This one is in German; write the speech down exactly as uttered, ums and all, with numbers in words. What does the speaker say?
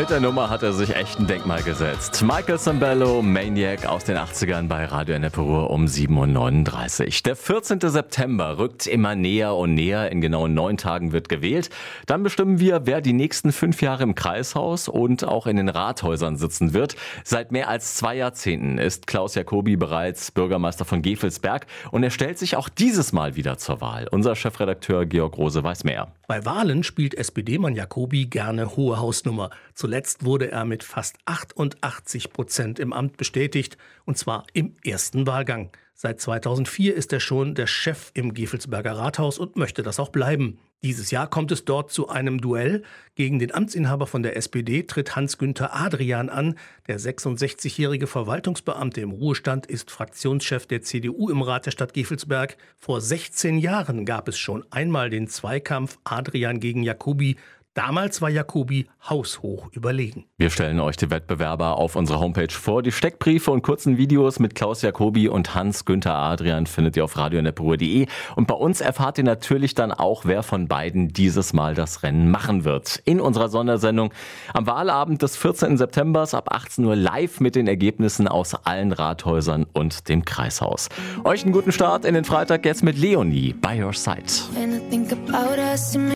Mit der Nummer hat er sich echt ein Denkmal gesetzt. Michael Sembello, Maniac aus den achtzigern bei Radio Ennepe Ruhr um sieben Uhr neununddreißig. Der vierzehnte September rückt immer näher und näher. In genau neun Tagen wird gewählt. Dann bestimmen wir, wer die nächsten fünf Jahre im Kreishaus und auch in den Rathäusern sitzen wird. Seit mehr als zwei Jahrzehnten ist Klaus Jacobi bereits Bürgermeister von Gevelsberg und er stellt sich auch dieses Mal wieder zur Wahl. Unser Chefredakteur Georg Rose weiß mehr. Bei Wahlen spielt S P D-Mann Jacobi gerne hohe Hausnummer. Zuletzt wurde er mit fast achtundachtzig Prozent im Amt bestätigt, und zwar im ersten Wahlgang. Seit zweitausendvier ist er schon der Chef im Gevelsberger Rathaus und möchte das auch bleiben. Dieses Jahr kommt es dort zu einem Duell. Gegen den Amtsinhaber von der S P D tritt Hans-Günther Adrian an. Der sechsundsechzigjährige Verwaltungsbeamte im Ruhestand ist Fraktionschef der C D U im Rat der Stadt Gevelsberg. Vor sechzehn Jahren gab es schon einmal den Zweikampf Adrian gegen Jacobi. Damals war Jacobi haushoch überlegen. Wir stellen euch die Wettbewerber auf unserer Homepage vor. Die Steckbriefe und kurzen Videos mit Klaus Jacobi und Hans-Günther Adrian findet ihr auf radio ennepe ruhr punkt de. Und bei uns erfahrt ihr natürlich dann auch, wer von beiden dieses Mal das Rennen machen wird. In unserer Sondersendung am Wahlabend des vierzehnten September ab achtzehn Uhr live mit den Ergebnissen aus allen Rathäusern und dem Kreishaus. Euch einen guten Start in den Freitag jetzt mit Leonie, By Your Side.